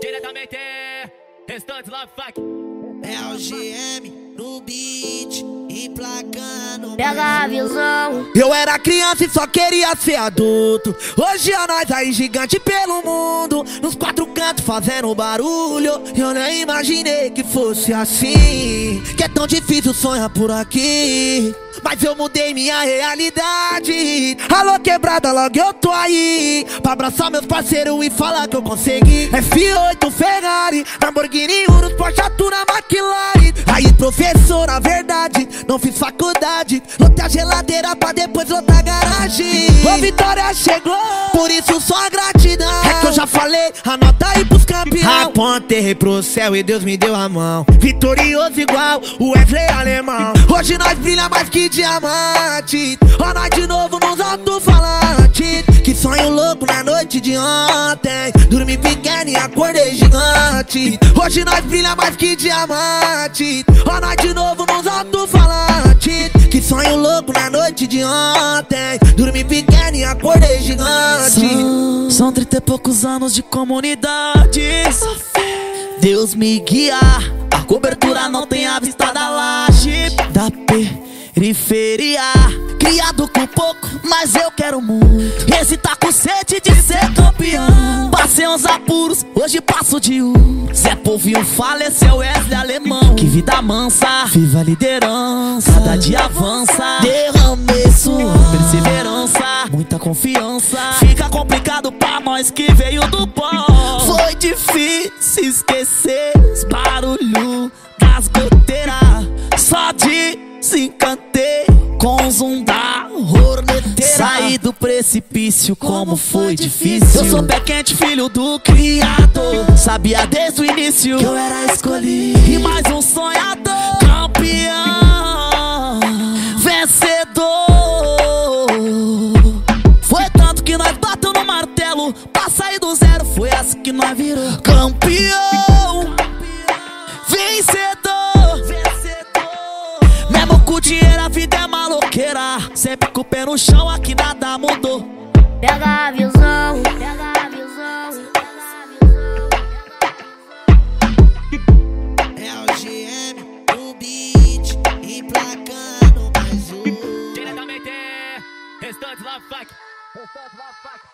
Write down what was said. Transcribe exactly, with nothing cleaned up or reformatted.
Diretamente, Restantes Love Fuck. É o G M no beat, emplacando. Pega a visão. Eu era criança e só queria ser adulto. Hoje é nós aí gigante pelo mundo, nos quatro cantos fazendo barulho. Eu nem imaginei que fosse assim, que é tão difícil sonhar por aqui. Mas eu mudei minha realidade. Alô quebrada, logo eu tô aí pra abraçar meus parceiros e falar que eu consegui. F oito Ferrari, Lamborghini, Urus, Porsche, Tuna, McLaren. Aí professor, na verdade, não fiz faculdade. Lotei a geladeira pra depois lotar a garagem. Ô vitória chegou, por isso só gratidão. É que eu já falei, anota aí pros campeão. Apontei pro céu e Deus me deu a mão. Vitorioso igual o Wesley alemão. Hoje nós brilha mais que diamante. Ó nós de novo nos alto-falantes. Que sonho louco na noite de ontem. Dormi pequeno e acordei gigante. Hoje nós brilha mais que diamante. Ó nós de novo nos alto-falantes. Que sonho louco na noite de ontem. Dormi pequeno e acordei gigante. São, são trinta e poucos anos de comunidade. Deus me guia. A cobertura não tem a vista da laje da periferia. Criado com pouco, mas eu quero muito. Esse tá com sede de ser campeão. Passei uns apuros, hoje passo de um. Zé Povinho faleceu, Wesley alemão. Que vida mansa, viva a liderança. Cada dia avança, derramei suor, perseverança, muita confiança. Fica complicado pra nós que veio do pó. Foi difícil esquecer os barulhos das goteiras. Só desencantei com o zoom da horneteira. Saí do precipício, como foi difícil. Eu sou pé quente, filho do criador. Sabia desde o início que eu era escolhido. E mais um sonhador, campeão, vencedor. Foi tanto que nós bateu no martelo pra sair do zero. Foi assim que nós virou campeão, vencedor. Mesmo com dinheiro a vida é maloqueira. Sempre com o pé no chão, aqui nada mudou. Pega a visão. Pega a visão. É o G M no beat, emplacando mais um. Diretamente, Restantes Love Fuck. Restantes Love Fuck.